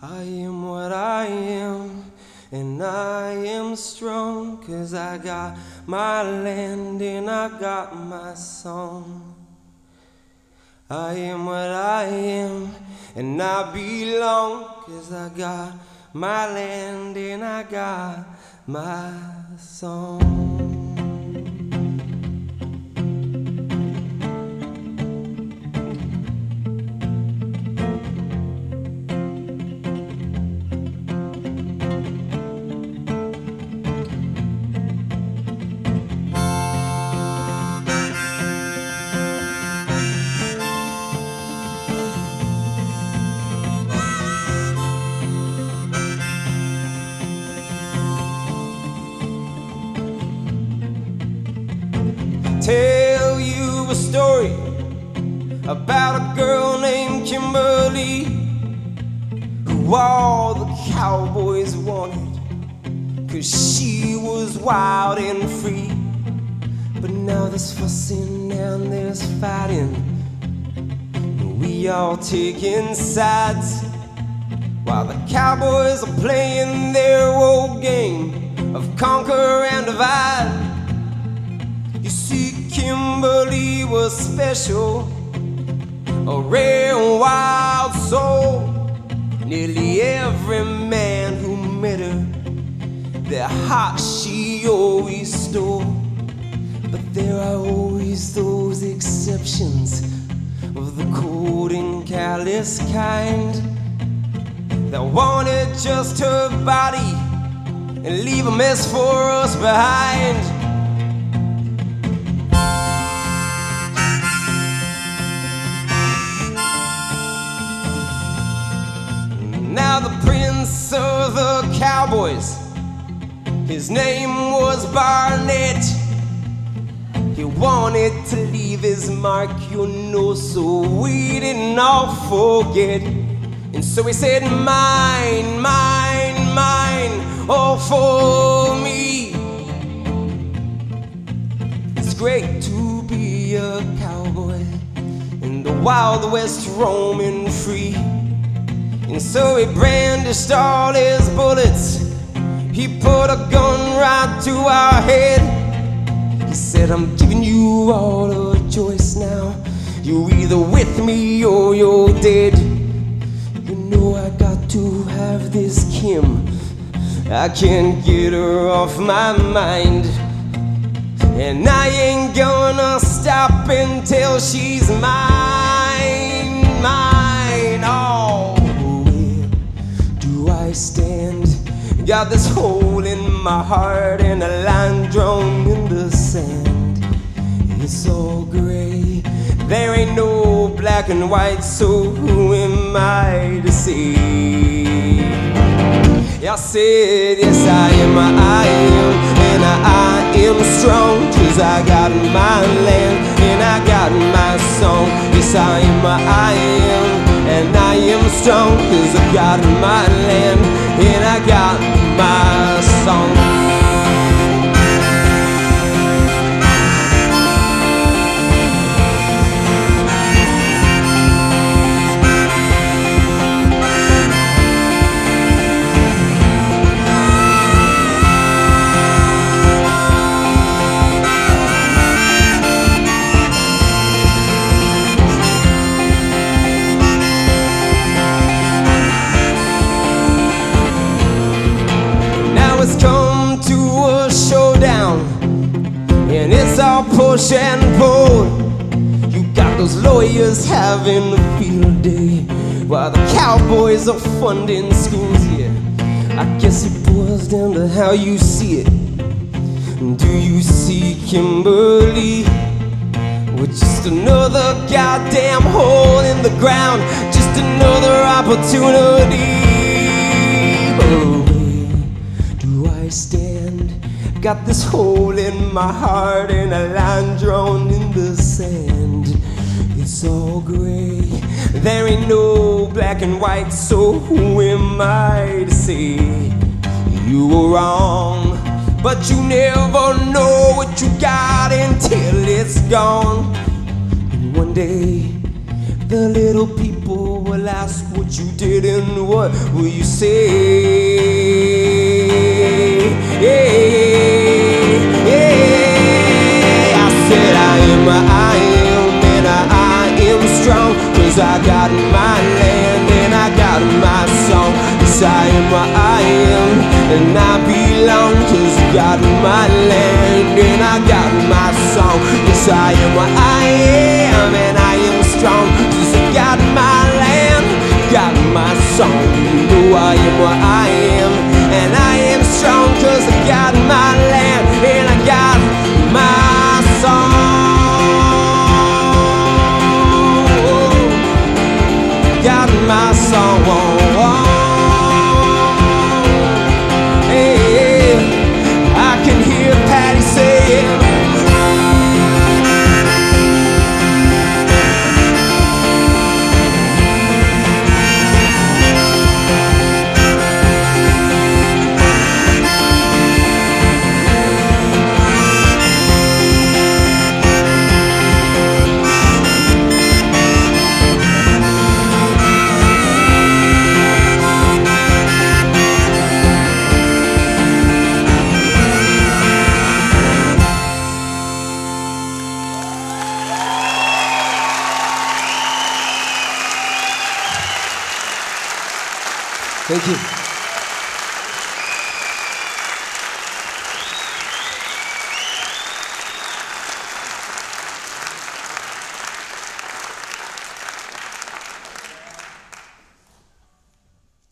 I am what I am, and I am strong, 'cause I got my land and I got my song. I am what I am, and I belong, 'cause I got my land and I got my song. Tell you a story about a girl named Kimberly, who all the cowboys wanted, 'cause she was wild and free. But now there's fussing and there's fighting, and we all taking sides, while the cowboys are playing their old game of conquer and divide. You see, Kimberly was special, a rare and wild soul. Nearly every man who met her, their hearts she always stole. But there are always those exceptions, of the cold and callous kind, that wanted just her body and leave a mess for us behind. Now the prince of the cowboys, his name was Barnett. He wanted to leave his mark, you know, so we didn't all forget. And so he said, mine, mine, mine, all for me. It's great to be a cowboy in the Wild West, roaming free. And so he brandished all his bullets, he put a gun right to our head. He said, I'm giving you all a choice now, you're either with me or you're dead. You know I got to have this Kim, I can't get her off my mind, and I ain't gonna stop until she's mine, mine. Oh, I stand, got this hole in my heart and a line drawn in the sand. It's all gray, there ain't no black and white, so who am I to say? I said, yes I am, and I am strong, 'cause I got my land and I got my song. Yes I am, and I am strong, 'cause I got my land and I got my song. It's come to a showdown, and it's all push and pull. You got those lawyers having a field day, while the cowboys are funding schools. Yeah, I guess it boils down to how you see it. Do you see Kimberly with just another goddamn hole in the ground, just another opportunity? Oh, stand, got this hole in my heart and a line drawn in the sand. It's all gray, there ain't no black and white, so who am I to say you were wrong? But you never know what you got until it's gone. And one day the little people will I'll ask what you did and what will you say? I said I am, and I am strong, 'cause I got my land and I got my song. Yes, I am, and I belong, 'cause I got my land and I got my song. Yes, I am, and I am strong, 'cause I got my land, got my song. You know I am, and I am strong, 'cause I got my land and I got my song. Got my song. Hey, I can hear Patty saying, thank you.